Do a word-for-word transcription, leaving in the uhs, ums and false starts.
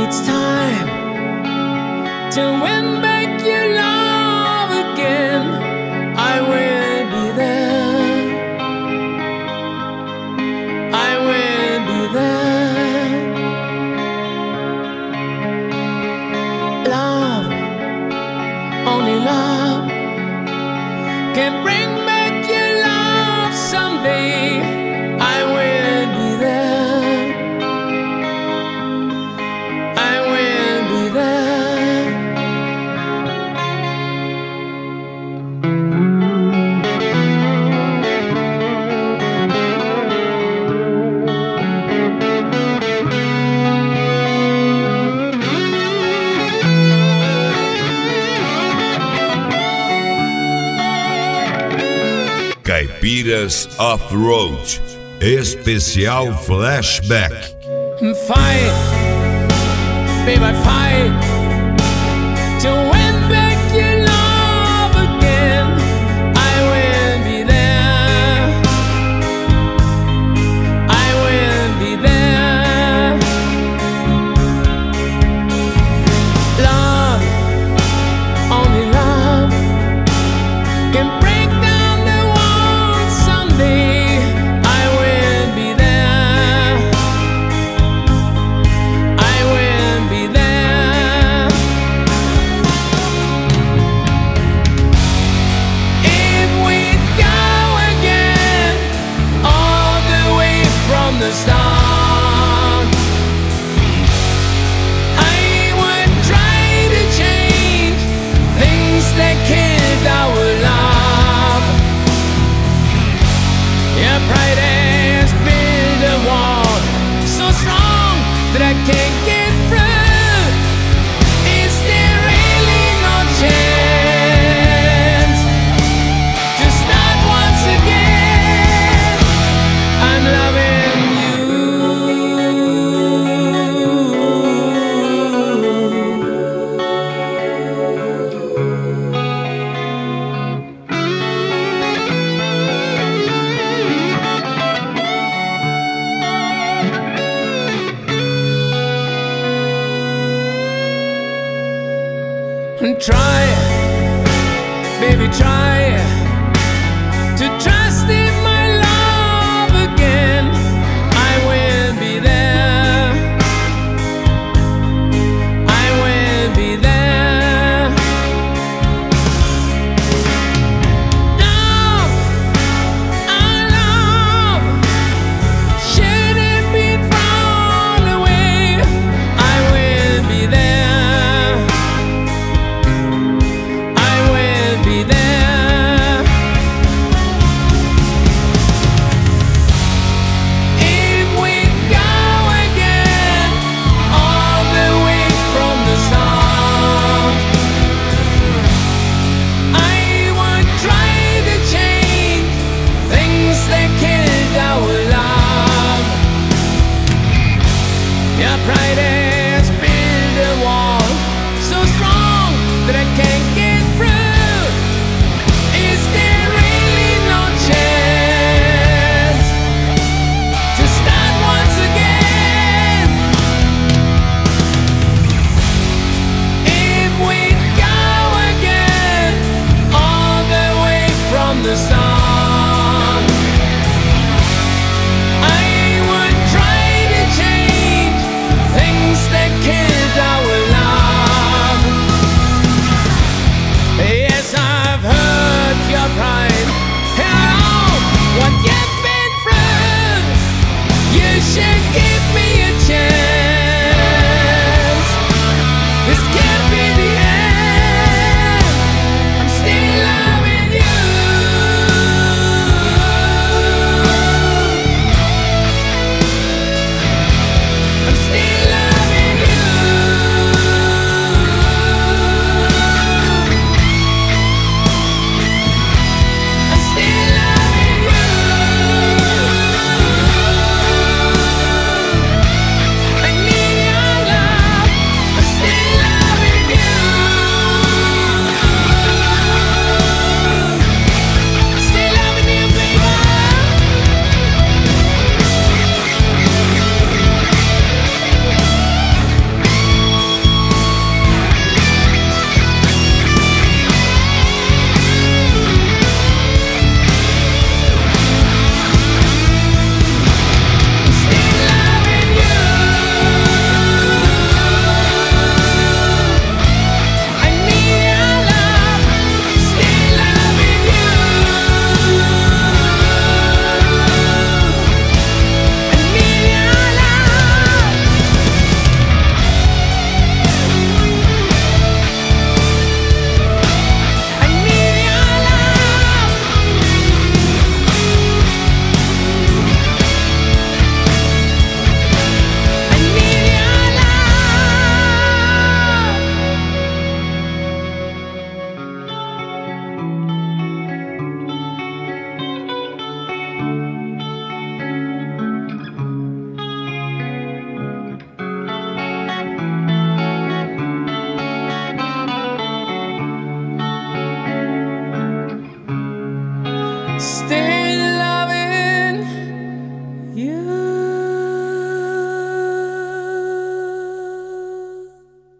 it's time to win back your love again, I will be there. I will be there. Love, only love can bring back your love someday. I will be there. I will be there. Caipiras Off-Road, especial flashback. Fight, baby, fight to win back your love again. I will be there. I will be there. Love, only love can break down the walls someday. I will be there. I will be there. If we go again, all the way from the start, I would try to change things that killed our love. Your pride has built a wall so strong that I can't get through. Is there really no chance to start once again? I'm loving you. And try, baby, try to trust in my love again. I will be there. I will be there. Love, our love shouldn't be thrown away. I will be there. I will be there. If we go again, all the way from the start, I would try to change things that killed our love. Your pride has built a wall so strong that I can't get through. Is there really no chance to start once again? If we go again, all the way from the start, I would try to change things that killed our love. Yes, I've heard your pride and all what you've been through. You should give me a chance. This can't be the end. I'm still loving you. I'm still loving you. I'm still loving you. Stay